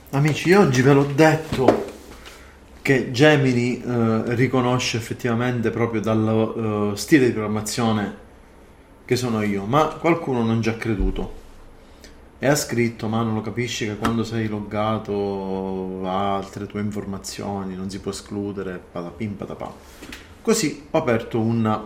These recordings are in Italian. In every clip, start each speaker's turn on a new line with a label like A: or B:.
A: Amici, oggi ve l'ho detto che Gemini riconosce effettivamente proprio dal stile di programmazione che sono io, ma qualcuno non ci ha creduto e ha scritto: ma non lo capisci che quando sei loggato a altre tue informazioni non si può escludere, patapim patapà. Così ho aperto una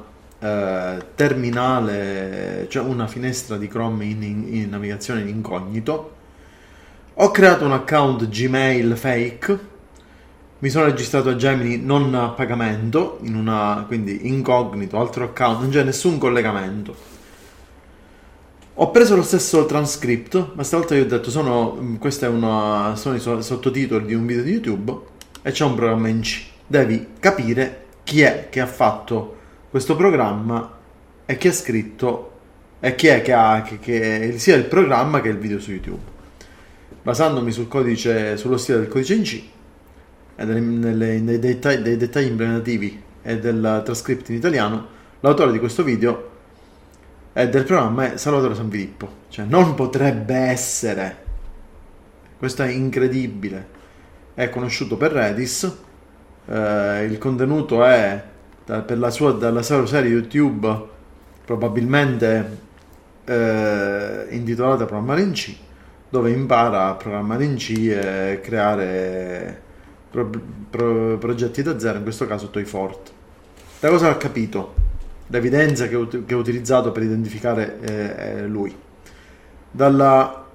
A: terminale, cioè una finestra di Chrome in navigazione in incognito. Ho creato un account Gmail fake, mi sono registrato a Gemini non a pagamento, quindi incognito, altro account, non c'è nessun collegamento. Ho preso lo stesso transcript, ma stavolta gli ho detto sono i sottotitoli di un video di YouTube e c'è un programma in C. Devi capire chi è che ha fatto questo programma e chi ha scritto e chi è che sia il programma che il video su YouTube. Basandomi sullo stile del codice in C e dei dettagli implementativi e del trascritto in italiano, l'autore di questo video e del programma è Salvatore Sanfilippo. Cioè, non potrebbe essere. Questo è incredibile. È conosciuto per Redis. Il contenuto è dalla sua serie YouTube, probabilmente intitolata Programmare in C, dove impara a programmare in C e creare progetti da zero, in questo caso Toyfort. Da cosa ha capito? L'evidenza che ho utilizzato per identificare lui. Dallo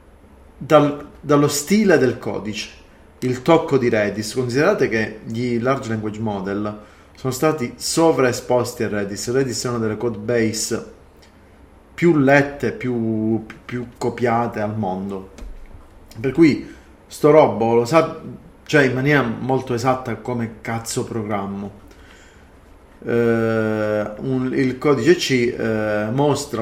A: stile del codice, il tocco di Redis. Considerate che gli Large Language Model sono stati sovraesposti a Redis. Redis è una delle code base più lette, più copiate al mondo, per cui sto robo lo sa, cioè in maniera molto esatta come cazzo programmo. Il codice C mostra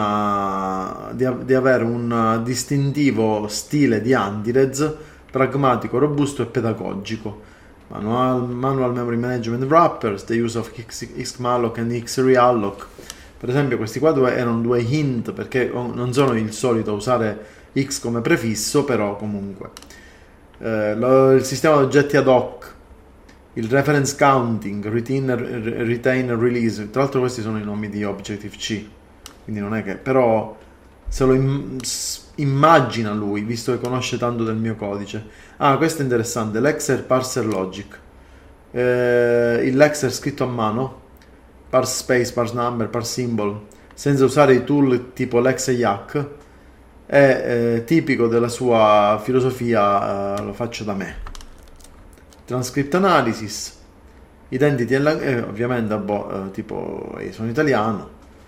A: di avere un distintivo stile di Andirez, pragmatico, robusto e pedagogico. Manual Memory Management Wrappers, the use of xmalloc and xrealloc. Per esempio questi qua erano due hint, perché non sono il solito usare x come prefisso, però comunque il sistema di oggetti ad hoc, il reference counting, retain release. Tra l'altro questi sono i nomi di Objective-C, quindi non è che, però se lo immagina lui, visto che conosce tanto del mio codice. Questo è interessante, l'Exer Parser Logic, il Lexer scritto a mano, parse space, parse number, parse symbol, senza usare i tool tipo Lex e Yak, è tipico della sua filosofia, lo faccio da me. Transcript analysis, identity ovviamente tipo sono italiano,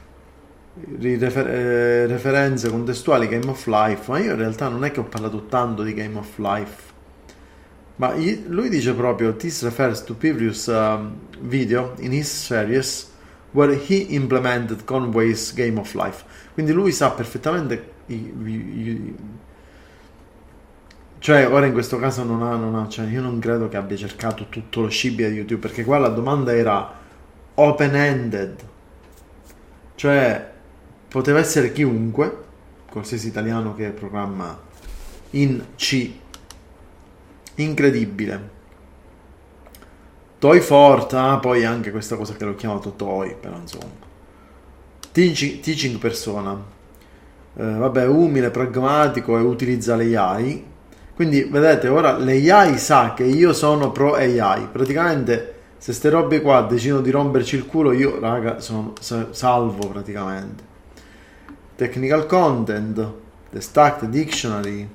A: referenze contestuali, Game of Life, ma io in realtà non è che ho parlato tanto di Game of Life, ma lui dice proprio: this refers to previous video in his series where he implemented Conway's Game of Life. Quindi lui sa perfettamente cioè ora in questo caso cioè io non credo che abbia cercato tutto lo scibile di YouTube, perché qua la domanda era open-ended, cioè poteva essere chiunque, qualsiasi italiano che programma in C. Incredibile. Toyfort, poi anche questa cosa che l'ho chiamato Toy, però insomma. Teaching persona, vabbè, umile, pragmatico e utilizza l'AI. Quindi vedete, ora l'AI sa che io sono pro AI. Praticamente se ste robe qua decidono di romperci il culo, io raga sono salvo praticamente. Technical content, the stacked dictionary,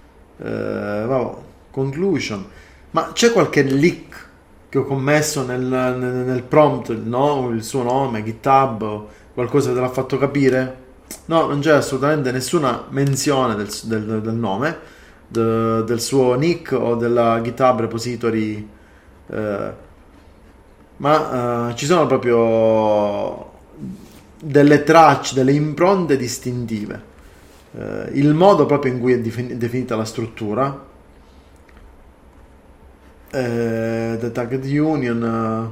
A: conclusion. Ma c'è qualche leak che ho commesso nel prompt, no? Il suo nome, GitHub, qualcosa te l'ha fatto capire? No, non c'è assolutamente nessuna menzione del nome, del suo nick o della GitHub repository, ma ci sono proprio delle tracce, delle impronte distintive, il modo proprio in cui è definita la struttura, the target union,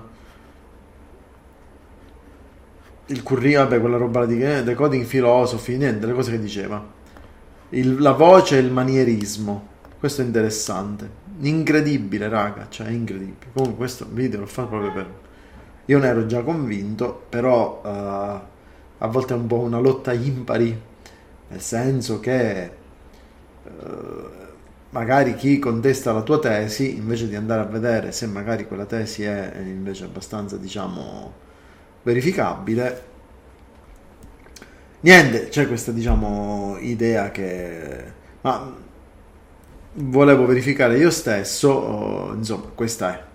A: il curriculum, vabbè, quella roba di decoding philosophy, niente, le cose che diceva, la voce e il manierismo. Questo è interessante, incredibile raga, cioè incredibile. Comunque questo video l'ho fatto proprio per... Io ne ero già convinto, però a volte è un po' una lotta impari, nel senso che magari chi contesta la tua tesi, invece di andare a vedere se magari quella tesi è invece abbastanza, diciamo, verificabile, niente, c'è questa, diciamo, idea che... Ma volevo verificare io stesso, insomma, questa è.